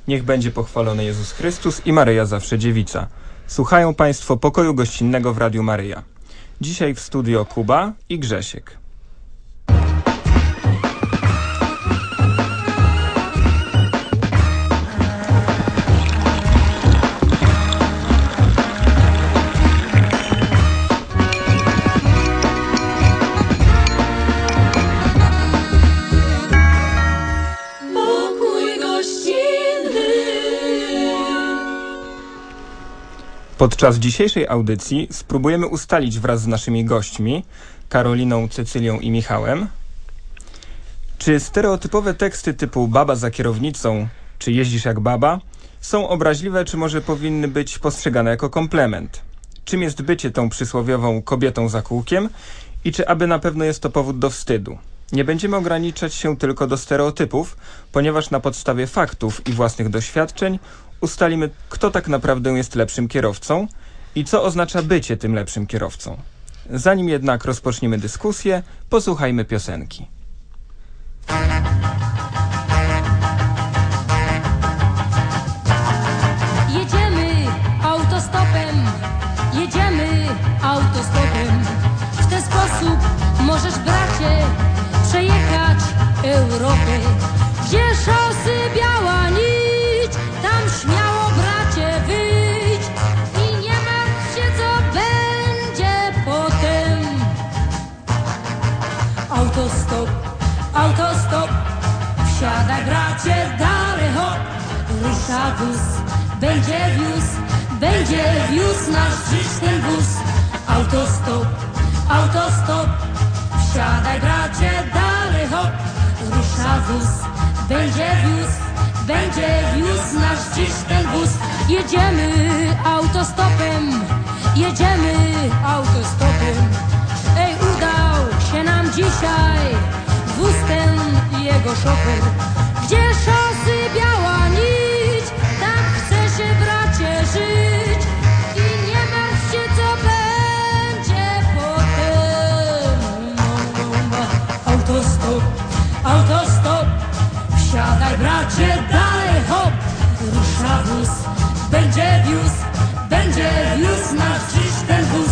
Niech będzie pochwalony Jezus Chrystus i Maryja zawsze dziewica. Słuchają Państwo Pokoju Gościnnego w Radiu Maryja. Dzisiaj w studio Kuba i Grzesiek. Podczas dzisiejszej audycji spróbujemy ustalić wraz z naszymi gośćmi, Karoliną, Cecylią i Michałem, czy stereotypowe teksty typu baba za kierownicą, czy jeździsz jak baba, są obraźliwe, czy może powinny być postrzegane jako komplement. Czym jest bycie tą przysłowiową kobietą za kółkiem i czy aby na pewno jest to powód do wstydu. Nie będziemy ograniczać się tylko do stereotypów, ponieważ na podstawie faktów i własnych doświadczeń ustalimy, kto tak naprawdę jest lepszym kierowcą i co oznacza bycie tym lepszym kierowcą. Zanim jednak rozpoczniemy dyskusję, posłuchajmy piosenki. Jedziemy autostopem. W ten sposób możesz, bracie, przejechać Europę. Gdzie szosy biała nić, tam śmiało, bracie, wyjdź i nie martw się, co będzie potem. Autostop, wsiadaj, bracie, dalej hop. Rusza wóz, będzie wiózł nasz dziś ten wóz. Autostop, wsiadaj, bracie, dalej hop. Rusza wóz, będzie wiózł nasz dziś ten wóz. Jedziemy autostopem. Ej, udał się nam dzisiaj wóz ten i jego szofer. Gdzie szosy biała nić, tam chce się, bracie, żyć i nie martw się, co będzie potem. Autostop, wsiadaj, bracie, dalej hop. Rusza wóz, będzie wiózł nasz dziś ten wóz.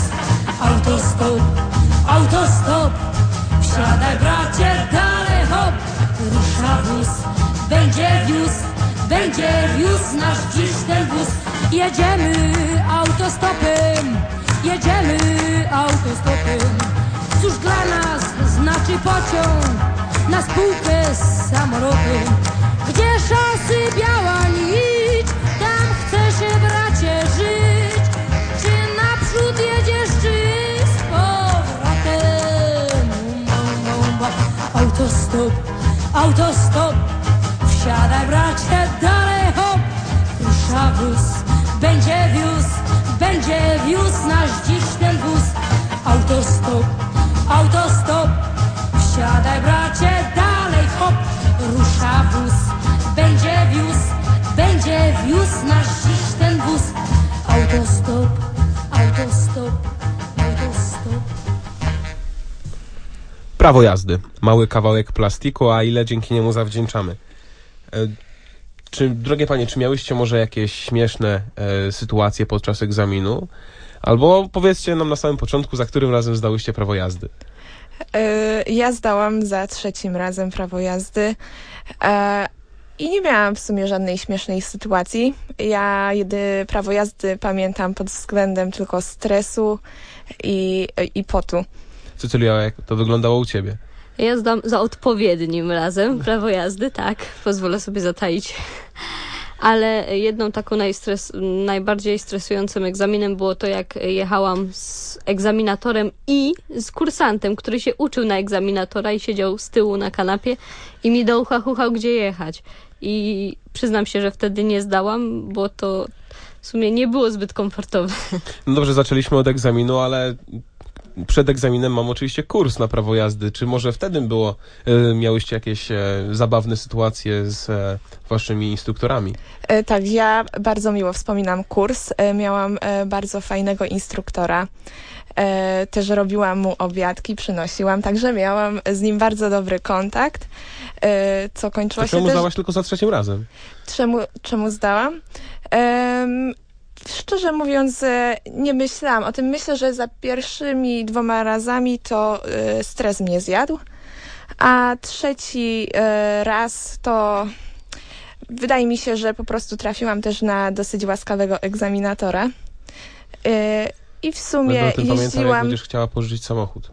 Autostop, wsiadaj, bracie, dalej hop. Rusza wóz, będzie wiózł nasz dziś ten wóz. Jedziemy autostopem. Cóż dla nas znaczy pociąg na spółkę z samolotem? Gdzie szosy biała nić, tam chce się, bracie, żyć. Czy naprzód jedziesz, czy z powrotem? Autostop, wsiadaj, bracie, dalej hop. Rusza wóz, będzie wiózł nasz dziś ten wóz. Autostop, wsiadaj, bracie, dalej hop. Rusza wóz, będzie wiózł nasz dziś ten wóz. Autostop. Prawo jazdy. Mały kawałek plastiku, a ile dzięki niemu zawdzięczamy. Drogie panie, czy miałyście może jakieś śmieszne sytuacje podczas egzaminu? Albo powiedzcie nam na samym początku, za którym razem zdałyście prawo jazdy. Ja zdałam za 3. razem prawo jazdy i nie miałam w sumie żadnej śmiesznej sytuacji. Ja prawo jazdy pamiętam pod względem tylko stresu i potu. Cecylia, jak to wyglądało u ciebie? Ja zdam za odpowiednim razem prawo jazdy, tak, pozwolę sobie zataić. Ale jedną taką najbardziej stresującym egzaminem było to, jak jechałam z egzaminatorem i z kursantem, który się uczył na egzaminatora i siedział z tyłu na kanapie i mi do ucha chuchał, gdzie jechać. I przyznam się, że wtedy nie zdałam, bo to w sumie nie było zbyt komfortowe. No dobrze, zaczęliśmy od egzaminu, ale przed egzaminem mam oczywiście kurs na prawo jazdy. Czy może wtedy miałyście jakieś zabawne sytuacje z waszymi instruktorami? Tak, ja bardzo miło wspominam kurs. Miałam bardzo fajnego instruktora. Też robiłam mu obiadki, przynosiłam, także miałam z nim bardzo dobry kontakt, co kończyło się czemu też... zdałaś tylko za 3 razem? Czemu zdałam? Szczerze mówiąc, nie myślałam o tym. Myślę, że za pierwszymi 2 razami to stres mnie zjadł, a 3 raz to wydaje mi się, że po prostu trafiłam też na dosyć łaskawego egzaminatora. I w sumie Będę o tym pamiętał, jak jeździłam... będziesz chciała pożyczyć samochód.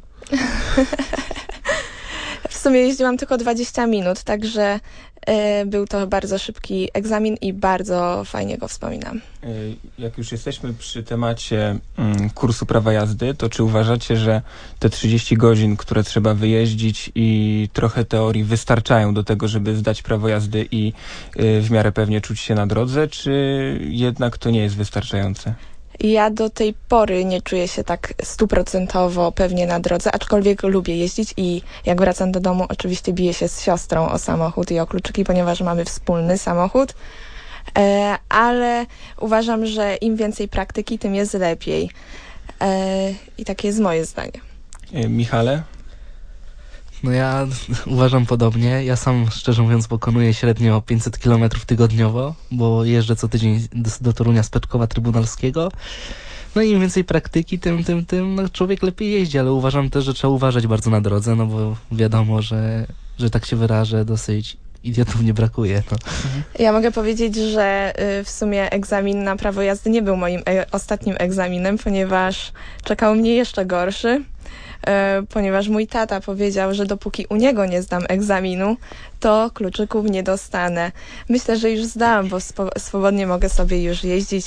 W sumie jeździłam tylko 20 minut, także był to bardzo szybki egzamin i bardzo fajnie go wspominam. Jak już jesteśmy przy temacie kursu prawa jazdy, to czy uważacie, że te 30 godzin, które trzeba wyjeździć i trochę teorii wystarczają do tego, żeby zdać prawo jazdy i w miarę pewnie czuć się na drodze, czy jednak to nie jest wystarczające? Ja do tej pory nie czuję się tak 100% pewnie na drodze, aczkolwiek lubię jeździć i jak wracam do domu, oczywiście biję się z siostrą o samochód i o kluczyki, ponieważ mamy wspólny samochód, ale uważam, że im więcej praktyki, tym jest lepiej. I takie jest moje zdanie. Michale? No ja uważam podobnie. Ja sam, szczerze mówiąc, pokonuję średnio 500 km tygodniowo, bo jeżdżę co tydzień do Torunia z Peczkowa Trybunalskiego. No i im więcej praktyki, tym no, człowiek lepiej jeździ, ale uważam też, że trzeba uważać bardzo na drodze, no bo wiadomo, że tak się wyrażę, dosyć idiotów nie brakuje. No. Ja mogę powiedzieć, że w sumie egzamin na prawo jazdy nie był moim ostatnim egzaminem, ponieważ czekał mnie jeszcze gorszy. Ponieważ mój tata powiedział, że dopóki u niego nie zdam egzaminu, to kluczyków nie dostanę. Myślę, że już zdałam, bo swobodnie mogę sobie już jeździć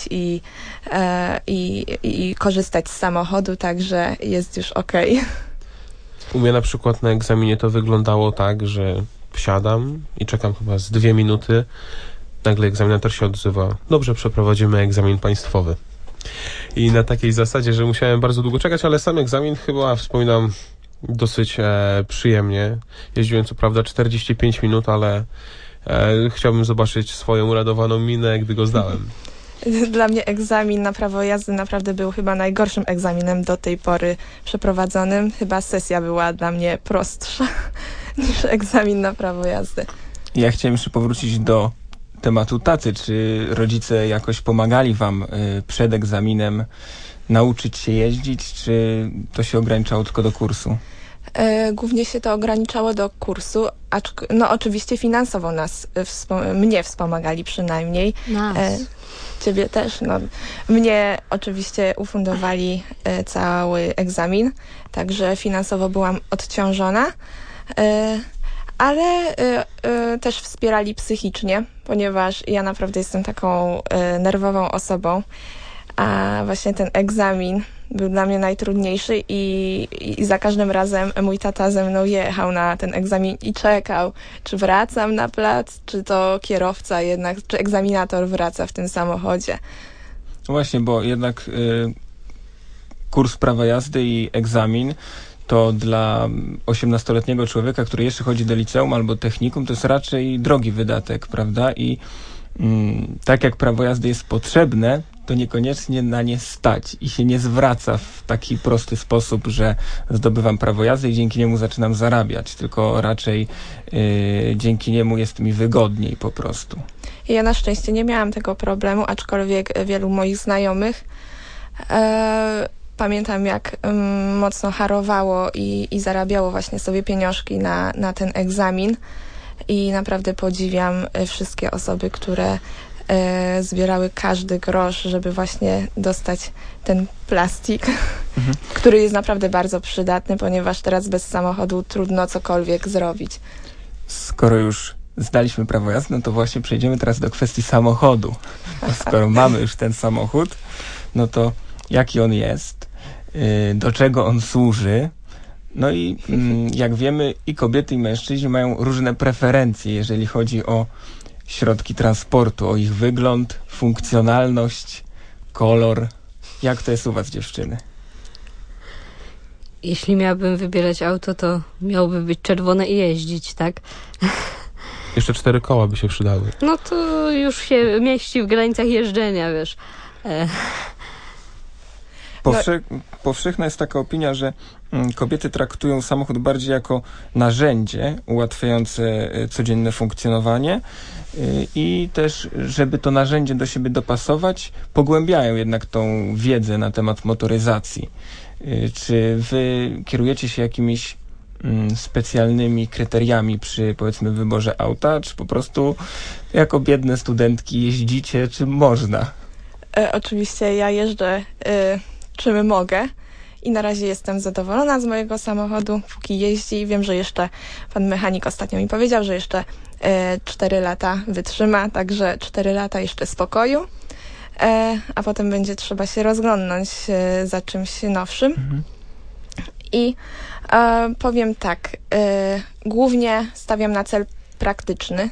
i korzystać z samochodu, także jest już okej. U mnie na przykład na egzaminie to wyglądało tak, że wsiadam i czekam chyba z 2 minuty. Nagle egzaminator się odzywa: dobrze, przeprowadzimy egzamin państwowy. I na takiej zasadzie, że musiałem bardzo długo czekać, ale sam egzamin chyba wspominam dosyć przyjemnie. Jeździłem co prawda 45 minut, ale chciałbym zobaczyć swoją uradowaną minę, gdy go zdałem. Dla mnie egzamin na prawo jazdy naprawdę był chyba najgorszym egzaminem do tej pory przeprowadzonym. Chyba sesja była dla mnie prostsza niż egzamin na prawo jazdy. Ja chciałem jeszcze powrócić do tematu taty. Czy rodzice jakoś pomagali wam przed egzaminem nauczyć się jeździć, czy to się ograniczało tylko do kursu? Głównie się to ograniczało do kursu, no oczywiście finansowo mnie wspomagali przynajmniej. Nas. Ciebie też. No. Mnie oczywiście ufundowali cały egzamin, także finansowo byłam odciążona, ale też wspierali psychicznie, ponieważ ja naprawdę jestem taką nerwową osobą, a właśnie ten egzamin był dla mnie najtrudniejszy i za każdym razem mój tata ze mną jechał na ten egzamin i czekał, czy wracam na plac, czy to kierowca jednak, czy egzaminator wraca w tym samochodzie. Właśnie, bo jednak kurs prawa jazdy i egzamin to dla 18-letniego człowieka, który jeszcze chodzi do liceum albo technikum, to jest raczej drogi wydatek, prawda? I tak jak prawo jazdy jest potrzebne, to niekoniecznie na nie stać i się nie zwraca w taki prosty sposób, że zdobywam prawo jazdy i dzięki niemu zaczynam zarabiać, tylko raczej dzięki niemu jest mi wygodniej po prostu. Ja na szczęście nie miałam tego problemu, aczkolwiek wielu moich znajomych pamiętam, jak mocno harowało i zarabiało właśnie sobie pieniążki na ten egzamin i naprawdę podziwiam wszystkie osoby, które zbierały każdy grosz, żeby właśnie dostać ten plastik, który jest naprawdę bardzo przydatny, ponieważ teraz bez samochodu trudno cokolwiek zrobić. Skoro już zdaliśmy prawo jazdy, no to właśnie przejdziemy teraz do kwestii samochodu. Skoro mamy już ten samochód, no to jaki on jest, do czego on służy. No i jak wiemy, i kobiety, i mężczyźni mają różne preferencje, jeżeli chodzi o środki transportu, o ich wygląd, funkcjonalność, kolor. Jak to jest u was, dziewczyny? Jeśli miałabym wybierać auto, to miałoby być czerwone i jeździć, tak? Jeszcze 4 koła by się przydały. No to już się mieści w granicach jeżdżenia, wiesz. Powszechna jest taka opinia, że kobiety traktują samochód bardziej jako narzędzie ułatwiające codzienne funkcjonowanie i też, żeby to narzędzie do siebie dopasować, pogłębiają jednak tą wiedzę na temat motoryzacji. Czy wy kierujecie się jakimiś specjalnymi kryteriami przy, powiedzmy, wyborze auta, czy po prostu jako biedne studentki jeździcie, czy można? Oczywiście ja jeżdżę czym mogę i na razie jestem zadowolona z mojego samochodu, póki jeździ. Wiem, że jeszcze pan mechanik ostatnio mi powiedział, że jeszcze 4 lata wytrzyma, także 4 lata jeszcze spokoju, a potem będzie trzeba się rozglądnąć za czymś nowszym. Mhm. I powiem tak, głównie stawiam na cel praktyczny,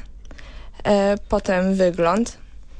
potem wygląd.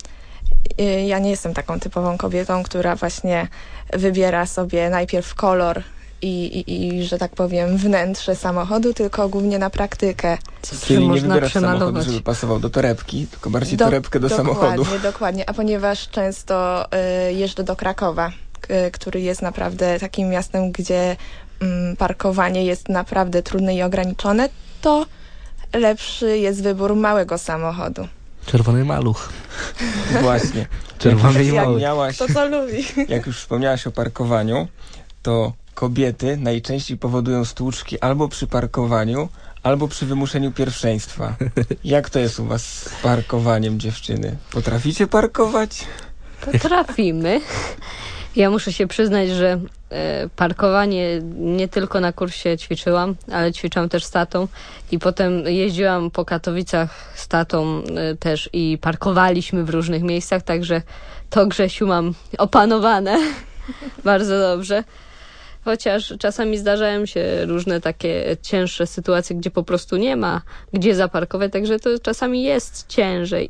Ja nie jestem taką typową kobietą, która właśnie wybiera sobie najpierw kolor i że tak powiem, wnętrze samochodu, tylko głównie na praktykę. Czyli nie wybierasz samochodu, żeby pasował do torebki, tylko bardziej torebkę do samochodu. Dokładnie, a ponieważ często jeżdżę do Krakowa, który jest naprawdę takim miastem, gdzie parkowanie jest naprawdę trudne i ograniczone, to lepszy jest wybór małego samochodu. Czerwony maluch. Właśnie. Czerwony i mały. To co lubi. Jak już wspomniałaś o parkowaniu, to kobiety najczęściej powodują stłuczki albo przy parkowaniu, albo przy wymuszeniu pierwszeństwa. Jak to jest u was z parkowaniem, dziewczyny? Potraficie parkować? Potrafimy. Ja muszę się przyznać, że parkowanie nie tylko na kursie ćwiczyłam, ale ćwiczyłam też z tatą i potem jeździłam po Katowicach z tatą też i parkowaliśmy w różnych miejscach, także to, Grzesiu, mam opanowane bardzo dobrze. Chociaż czasami zdarzają się różne takie cięższe sytuacje, gdzie po prostu nie ma gdzie zaparkować, także to czasami jest ciężej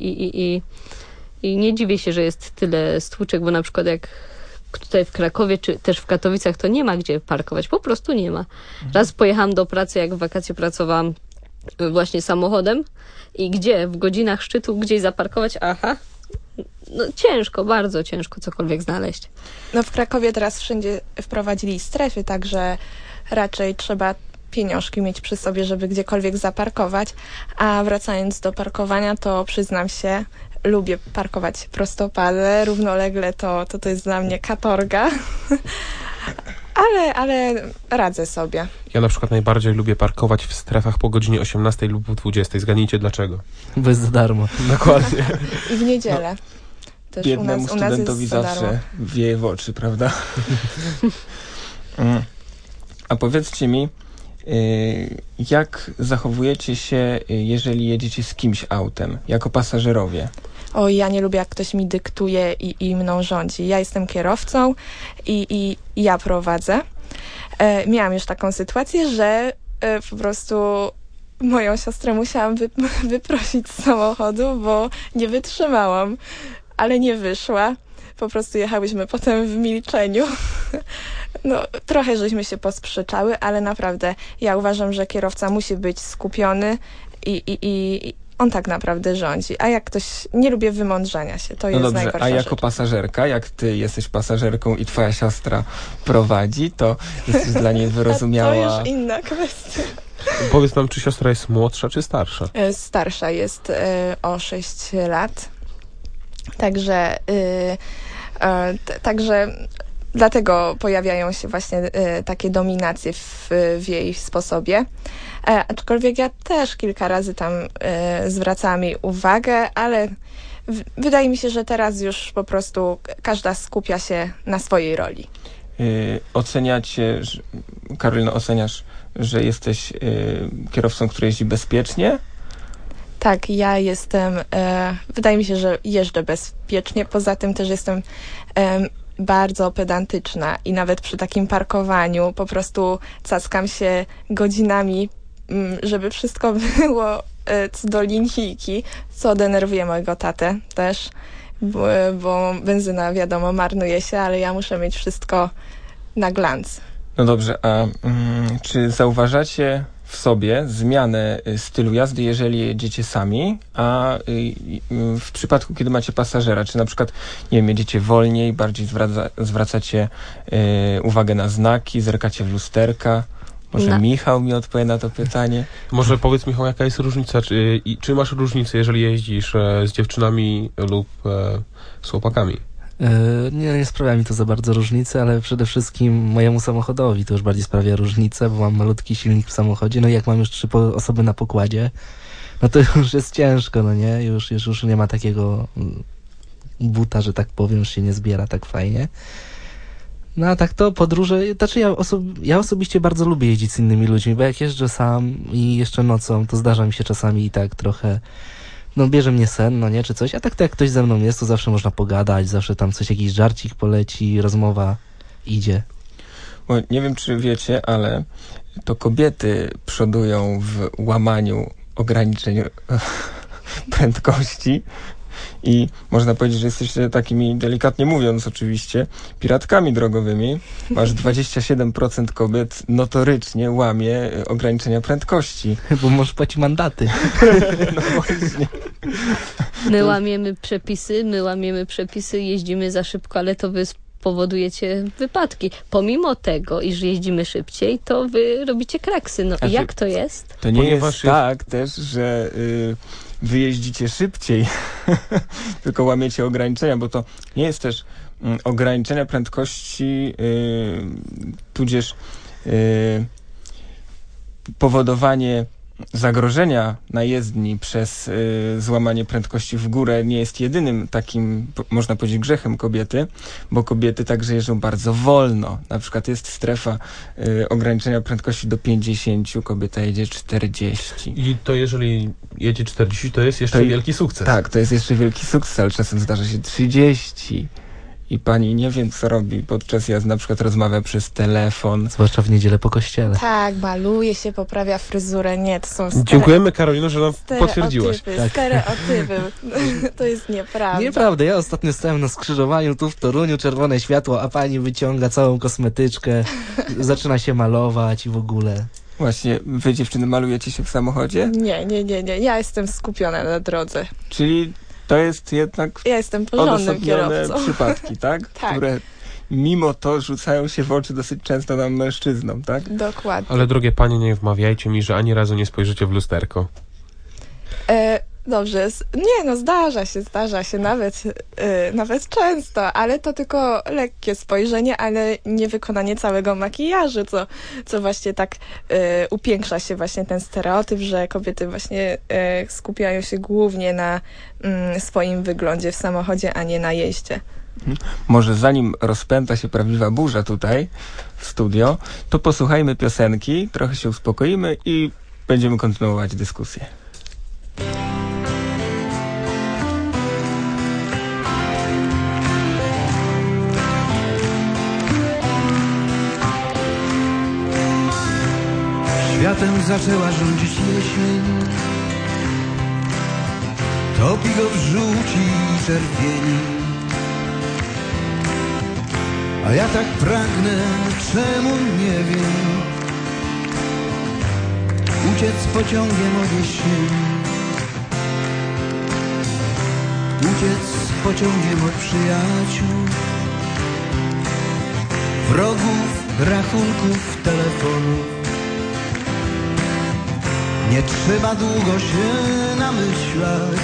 i nie dziwię się, że jest tyle stłuczek, bo na przykład jak tutaj w Krakowie, czy też w Katowicach, to nie ma gdzie parkować, po prostu nie ma. Raz pojechałam do pracy, jak w wakacje pracowałam właśnie samochodem i gdzie? W godzinach szczytu gdzieś zaparkować? Aha. No ciężko, bardzo ciężko cokolwiek znaleźć. No w Krakowie teraz wszędzie wprowadzili strefy, także raczej trzeba pieniążki mieć przy sobie, żeby gdziekolwiek zaparkować. A wracając do parkowania, to przyznam się, lubię parkować prostopadle, równolegle to jest dla mnie katorga. ale radzę sobie. Ja na przykład najbardziej lubię parkować w strefach po godzinie 18 lub 20. Zgadnijcie dlaczego. Bo jest za darmo. Dokładnie. I w niedzielę. Też Biednemu u nas studentowi jest za zawsze darmo. wieje w oczy, prawda? A powiedzcie mi, jak zachowujecie się, jeżeli jedziecie z kimś autem, jako pasażerowie? O, ja nie lubię, jak ktoś mi dyktuje i mną rządzi. Ja jestem kierowcą i ja prowadzę. Miałam już taką sytuację, że po prostu moją siostrę musiałam wyprosić z samochodu, bo nie wytrzymałam, ale nie wyszła. Po prostu jechałyśmy potem w milczeniu. No, trochę żeśmy się posprzeczały, ale naprawdę ja uważam, że kierowca musi być skupiony i on tak naprawdę rządzi. A jak ktoś... Nie lubię wymądrzania się, to jest najgorsza rzecz. A jako pasażerka, jak ty jesteś pasażerką i twoja siostra prowadzi, to jesteś dla niej wyrozumiała... To już inna kwestia. Powiedz nam, czy siostra jest młodsza, czy starsza? Starsza jest o 6 lat. Także dlatego pojawiają się właśnie takie dominacje w jej sposobie. Aczkolwiek ja też kilka razy tam zwracałam jej uwagę, ale wydaje mi się, że teraz już po prostu każda skupia się na swojej roli. Oceniacie, Karolino, oceniasz, że jesteś kierowcą, który jeździ bezpiecznie? Tak, ja jestem, wydaje mi się, że jeżdżę bezpiecznie. Poza tym też jestem bardzo pedantyczna i nawet przy takim parkowaniu po prostu cackam się godzinami, żeby wszystko było co do linijki, co denerwuje mojego tatę też, bo benzyna, wiadomo, marnuje się, ale ja muszę mieć wszystko na glans. No dobrze, a czy zauważacie w sobie zmianę stylu jazdy, jeżeli jedziecie sami, a w przypadku, kiedy macie pasażera, czy na przykład, nie wiem, jedziecie wolniej, bardziej zwracacie uwagę na znaki, zerkacie w lusterka? Może Michał mi odpowie na to pytanie. Może powiedz, Michał, jaka jest różnica? Czy masz różnicę, jeżeli jeździsz z dziewczynami lub z chłopakami? Nie sprawia mi to za bardzo różnicy, ale przede wszystkim mojemu samochodowi to już bardziej sprawia różnicę, bo mam malutki silnik w samochodzie, no i jak mam już 3 osoby na pokładzie, no to już jest ciężko, no nie? Już nie ma takiego buta, że tak powiem, już się nie zbiera tak fajnie. No a tak to podróże, znaczy ja osobiście bardzo lubię jeździć z innymi ludźmi, bo jak jeżdżę sam i jeszcze nocą, to zdarza mi się czasami i tak trochę, no bierze mnie sen, no nie, czy coś, a tak to jak ktoś ze mną jest, to zawsze można pogadać, zawsze tam coś, jakiś żarcik poleci, rozmowa idzie. Bo nie wiem, czy wiecie, ale to kobiety przodują w łamaniu ograniczeń prędkości i można powiedzieć, że jesteście takimi, delikatnie mówiąc oczywiście, piratkami drogowymi. Masz 27% kobiet notorycznie łamie ograniczenia prędkości. Bo może płaci mandaty. No właśnie. My łamiemy przepisy, jeździmy za szybko, ale to wy powodujecie wypadki. Pomimo tego, iż jeździmy szybciej, to wy robicie kraksy. No i jak to jest? To nie jest tak też, że wy jeździcie szybciej, tylko łamiecie ograniczenia, bo to nie jest też ograniczenia prędkości, tudzież powodowanie zagrożenia na jezdni przez złamanie prędkości w górę nie jest jedynym takim, można powiedzieć, grzechem kobiety, bo kobiety także jeżdżą bardzo wolno. Na przykład jest strefa ograniczenia prędkości do 50, kobieta jedzie 40. I to jeżeli jedzie 40, to jest jeszcze wielki sukces. Tak, to jest jeszcze wielki sukces, ale czasem zdarza się 30. I pani nie wiem, co robi podczas jazdy, na przykład rozmawia przez telefon. Zwłaszcza w niedzielę po kościele. Tak, maluje się, poprawia fryzurę. Nie, to są Dziękujemy, Karolino, że nam potwierdziłaś. Stereotypy. To jest nieprawda. Nieprawda. Ja ostatnio stałem na skrzyżowaniu tu w Toruniu, czerwone światło, a pani wyciąga całą kosmetyczkę, zaczyna się malować i w ogóle. Właśnie, wy dziewczyny malujecie się w samochodzie? Nie. Ja jestem skupiona na drodze. Czyli to jest jednak ja jestem porządnym kierowcą. przypadki, tak? Tak. Które mimo to rzucają się w oczy dosyć często nam mężczyznom, tak? Dokładnie. Ale drogie panie, nie wmawiajcie mi, że ani razu nie spojrzycie w lusterko. Dobrze. Zdarza się nawet często, ale to tylko lekkie spojrzenie, ale nie wykonanie całego makijażu, co właśnie tak upiększa się właśnie ten stereotyp, że kobiety właśnie skupiają się głównie na swoim wyglądzie w samochodzie, a nie na jeździe. Może zanim rozpęta się prawdziwa burza tutaj w studio, to posłuchajmy piosenki, trochę się uspokoimy i będziemy kontynuować dyskusję. Światem zaczęła rządzić jesień, topi go w żółci i czerwieni. A ja tak pragnę, czemu nie wiem, uciec pociągiem od jesieni, uciec pociągiem od przyjaciół, wrogów, rachunków, telefonów. Nie trzeba długo się namyślać,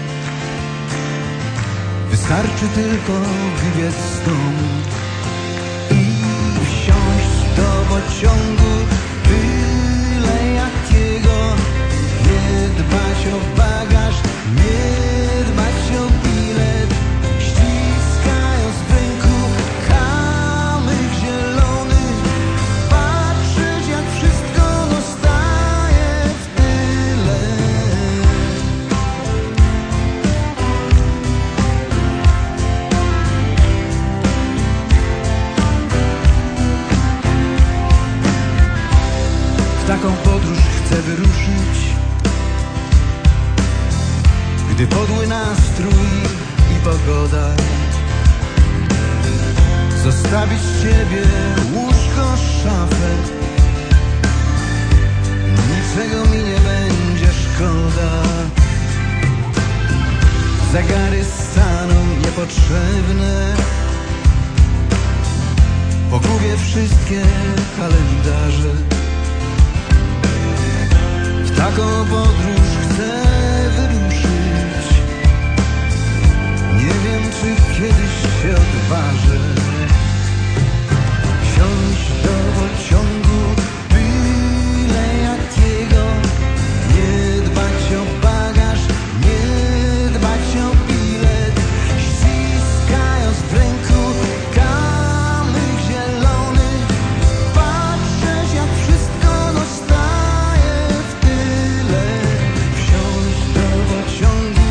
wystarczy tylko wybiec z domu i wsiąść do pociągu, byle jakiego. Nie dbać o bagaż, nie dbać o bilet, ściskając w ręku kamyk zielony, patrzeć jak wszystko zostaje w tyle. W taką podróż chcę wyruszyć, gdy podły nastrój i pogoda. Zostawić ciebie łóżko tylko szafę. Niczego mi nie będzie szkoda. Zegary staną niepotrzebne. Pogubię wszystkie kalendarze. W taką podróż chcę wyruszyć. Nie wiem, czy kiedyś się odważę. Wsiąść do pociągu byle jakiego. Nie dbać o bagaż, nie dbać o bilet. Ściskając w ręku kamyk zielony. Patrzeć, jak wszystko zostaje w tyle. Wsiąść do pociągu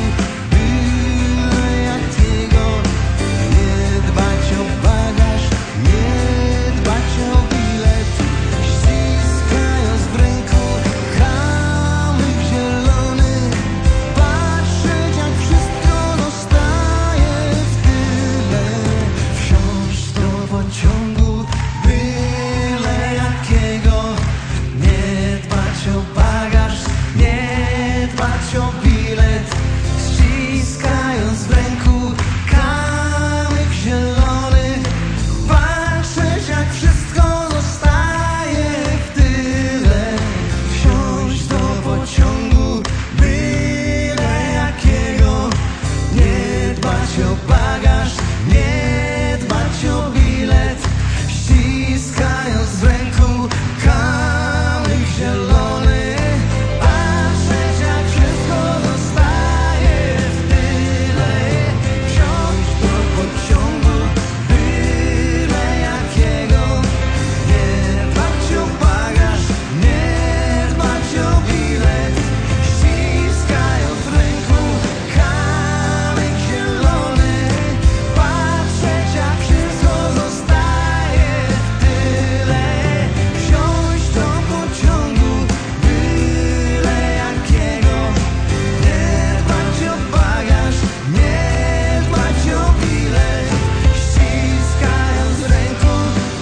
byle jakiego. Nie dbać o bagaż, nie dbać o bilet. Ściskając w ręku kamyk zielony. Patrzeć, jak wszystko zostaje w tyle. Wsiąść do pociągu byle jakiego. Nie dbać o bagaż, nie dbać o bilet. Ściskając w ręku kamyk zielony. Patrzeć, jak wszystko zostaje w tyle. Wsiąść do pociągu byle jakiego. Nie dbać o bagaż, nie dbać o bilet. Ściskając w ręku kamyk zielony. Patrzeć, jak wszystko zostaje w tyle. Wsiąść do pociągu byle jakiego. Nie dbać o bagaż, nie dbać o bilet. Ściskając w ręku kamyk zielony. Patrzeć, jak wszystko zostaje w tyle. Wsiąść do pociągu byle jakiego. Nie dbać o bagaż, nie dbać o bilet. Ściskając w ręku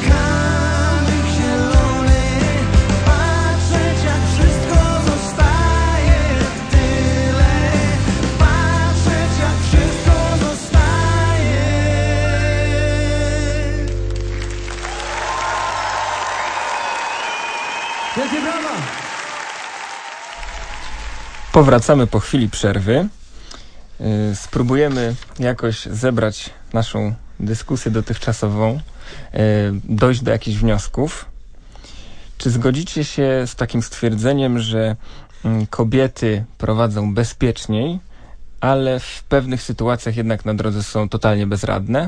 kamyk zielony. Patrzeć, jak wszystko zostaje w tyle. Patrzeć, jak wszystko zostaje. Wielkie brawa! Powracamy po chwili przerwy. Spróbujemy jakoś zebrać naszą dyskusję dotychczasową, dojść do jakichś wniosków. Czy zgodzicie się z takim stwierdzeniem, że kobiety prowadzą bezpieczniej, ale w pewnych sytuacjach jednak na drodze są totalnie bezradne?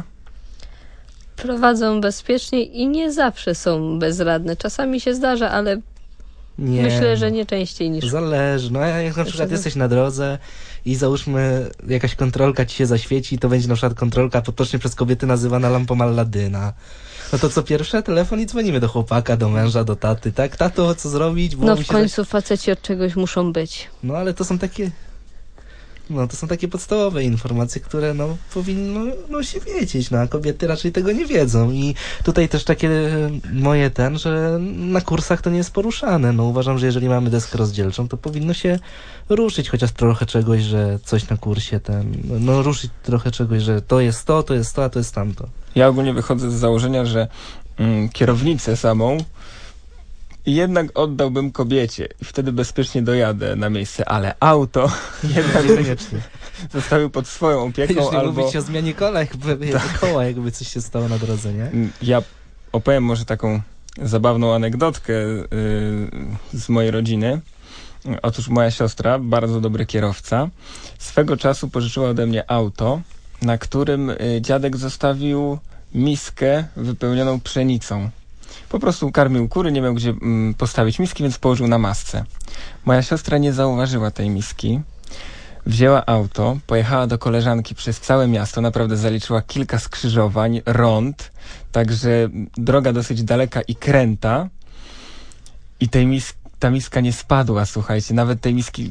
Prowadzą bezpieczniej i nie zawsze są bezradne. Czasami się zdarza, ale Nie. myślę, że nie częściej niż... Zależy. No jak na przykład jesteś na drodze i załóżmy jakaś kontrolka ci się zaświeci, to będzie na przykład kontrolka potocznie przez kobiety nazywana lampą Alladyna. No to co pierwsze? Telefon i dzwonimy do chłopaka, do męża, do taty, tak? Tato, co zrobić? Bo No mi w się końcu faceci od czegoś muszą być. No ale to są takie... No to są takie podstawowe informacje, które no powinno się wiedzieć, no a kobiety raczej tego nie wiedzą i tutaj też takie moje że na kursach to nie jest poruszane, no uważam, że jeżeli mamy deskę rozdzielczą, to powinno się ruszyć chociaż trochę czegoś, że coś na kursie ruszyć trochę czegoś, że to jest to, a to jest tamto. Ja ogólnie wychodzę z założenia, że kierownicę samą jednak oddałbym kobiecie i wtedy bezpiecznie dojadę na miejsce, ale auto jednak Niekoniecznie. zostały pod swoją opieką Już nie albo... mówić o zmianie koła, jakby coś się stało na drodze, nie? Ja opowiem może taką zabawną anegdotkę z mojej rodziny. Otóż moja siostra, bardzo dobry kierowca, swego czasu pożyczyła ode mnie auto, na którym dziadek zostawił miskę wypełnioną pszenicą. Po prostu karmił kury, nie miał gdzie postawić miski, więc położył na masce. Moja siostra nie zauważyła tej miski. Wzięła auto, pojechała do koleżanki przez całe miasto, naprawdę zaliczyła kilka skrzyżowań, rond, także droga dosyć daleka i kręta. I ta miska nie spadła, słuchajcie, nawet tej miski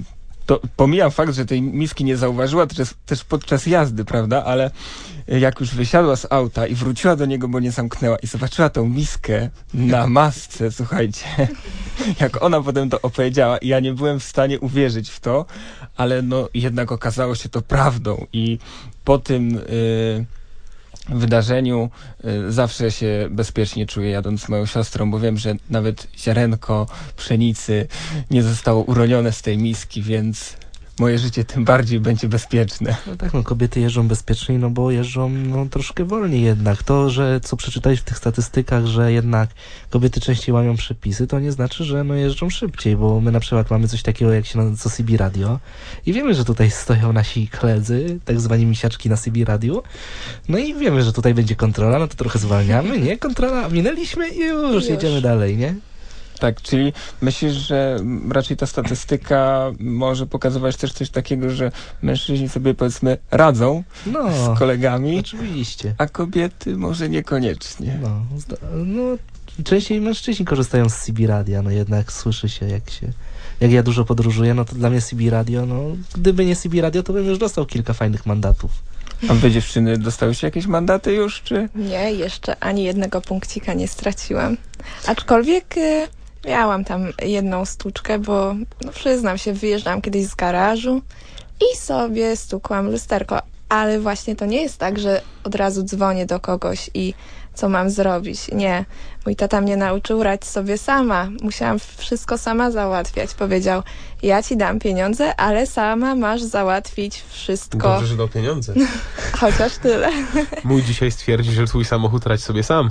to pomijam fakt, że tej miski nie zauważyła też podczas jazdy, prawda, ale jak już wysiadła z auta i wróciła do niego, bo nie zamknęła i zobaczyła tą miskę na masce, słuchajcie, jak ona potem to opowiedziała i ja nie byłem w stanie uwierzyć w to, ale no jednak okazało się to prawdą i po tym wydarzeniu zawsze się bezpiecznie czuję jadąc z moją siostrą, bo wiem, że nawet ziarenko pszenicy nie zostało uronione z tej miski, więc moje życie tym bardziej będzie bezpieczne. No tak, no kobiety jeżdżą bezpieczniej, no bo jeżdżą no, troszkę wolniej jednak. To, że co przeczytałeś w tych statystykach, że jednak kobiety częściej łamią przepisy, to nie znaczy, że no jeżdżą szybciej, bo my na przykład mamy coś takiego jak się nazywa CB Radio i wiemy, że tutaj stoją nasi koledzy, tak zwani misiaczki na CB Radio, no i wiemy, że tutaj będzie kontrola, no to trochę zwalniamy, nie? Kontrola, minęliśmy i już jedziemy dalej, nie? Tak, czyli myślisz, że raczej ta statystyka może pokazywać też coś takiego, że mężczyźni sobie powiedzmy radzą z kolegami, oczywiście, a kobiety może niekoniecznie. No, częściej mężczyźni korzystają z CB Radia, no jednak słyszy się jak ja dużo podróżuję, no to dla mnie CB Radio, no gdyby nie CB Radio, to bym już dostał kilka fajnych mandatów. A wy dziewczyny dostałyście jakieś mandaty już, czy? Nie, jeszcze ani jednego punkcika nie straciłam. Aczkolwiek miałam tam jedną stłuczkę, bo no przyznam się, wyjeżdżałam kiedyś z garażu i sobie stukłam lusterko, ale właśnie to nie jest tak, że od razu dzwonię do kogoś i co mam zrobić. Nie, mój tata mnie nauczył radź sobie sama. Musiałam wszystko sama załatwiać. Powiedział, ja ci dam pieniądze, ale sama masz załatwić wszystko. Dobrze, że dał pieniądze. Chociaż tyle. Mój dzisiaj stwierdzi, że twój samochód radź sobie sam.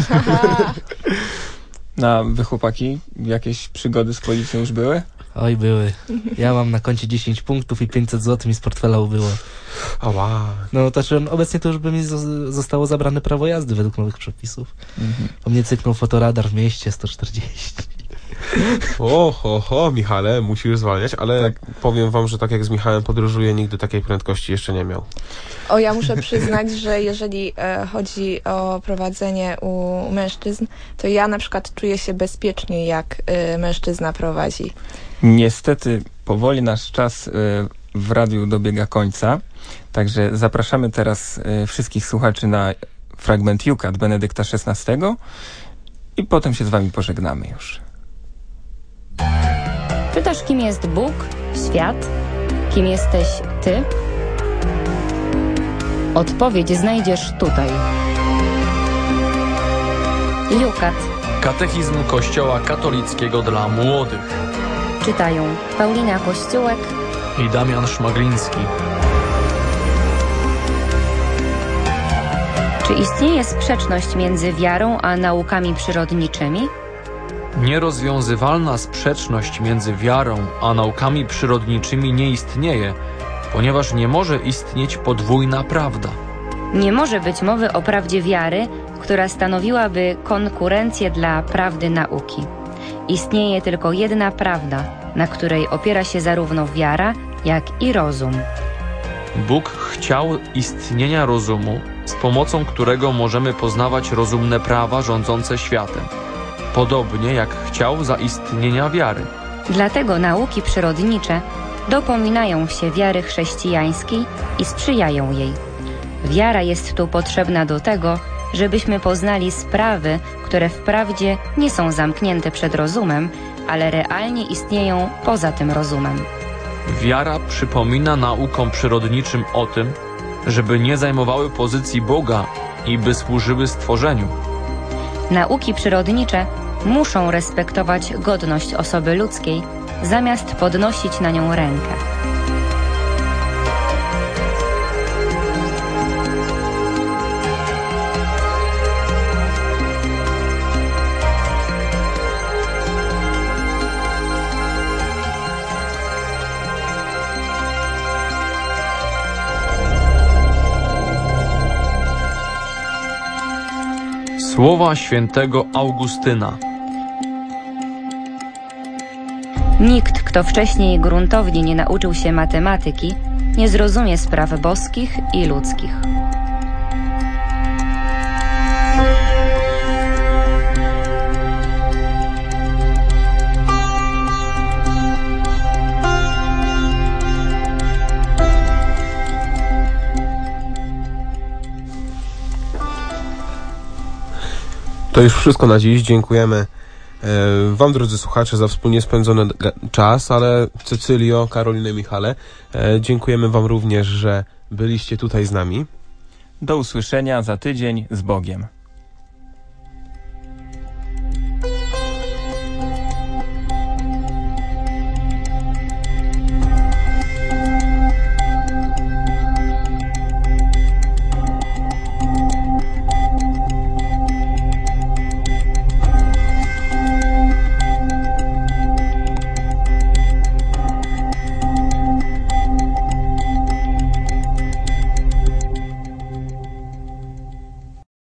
A wy chłopaki, jakieś przygody z policją już były? Oj, były. Ja mam na koncie 10 punktów i 500 zł mi z portfela ubyło. Ała. No to znaczy obecnie to już by mi zostało zabrane prawo jazdy według nowych przepisów. Po mnie cyknął fotoradar w mieście 140. Michale, musisz zwalniać, ale tak. Powiem wam, że tak jak z Michałem podróżuję, nigdy takiej prędkości jeszcze nie miał. Ja muszę przyznać, że jeżeli chodzi o prowadzenie u mężczyzn, to ja na przykład czuję się bezpieczniej, jak mężczyzna prowadzi. Niestety powoli nasz czas w radiu dobiega końca, także zapraszamy teraz wszystkich słuchaczy na fragment Jukat Benedykta XVI i potem się z wami pożegnamy już. Pytasz, kim jest Bóg, świat? Kim jesteś ty? Odpowiedź znajdziesz tutaj. Jukat. Katechizm Kościoła katolickiego dla młodych. Czytają Paulina Kościółek i Damian Szmagliński. Czy istnieje sprzeczność między wiarą a naukami przyrodniczymi? Nierozwiązywalna sprzeczność między wiarą a naukami przyrodniczymi nie istnieje, ponieważ nie może istnieć podwójna prawda. Nie może być mowy o prawdzie wiary, która stanowiłaby konkurencję dla prawdy nauki. Istnieje tylko jedna prawda, na której opiera się zarówno wiara, jak i rozum. Bóg chciał istnienia rozumu, z pomocą którego możemy poznawać rozumne prawa rządzące światem. Podobnie jak chciał zaistnienia wiary. Dlatego nauki przyrodnicze dopominają się wiary chrześcijańskiej i sprzyjają jej. Wiara jest tu potrzebna do tego, żebyśmy poznali sprawy, które wprawdzie nie są zamknięte przed rozumem, ale realnie istnieją poza tym rozumem. Wiara przypomina naukom przyrodniczym o tym, żeby nie zajmowały pozycji Boga i by służyły stworzeniu. Nauki przyrodnicze muszą respektować godność osoby ludzkiej, zamiast podnosić na nią rękę. Słowa świętego Augustyna. Nikt, kto wcześniej gruntownie nie nauczył się matematyki, nie zrozumie spraw boskich i ludzkich. To już wszystko na dziś. Dziękujemy wam, drodzy słuchacze, za wspólnie spędzony czas, ale Cecylio, Karolino i Michale, dziękujemy wam również, że byliście tutaj z nami. Do usłyszenia za tydzień z Bogiem.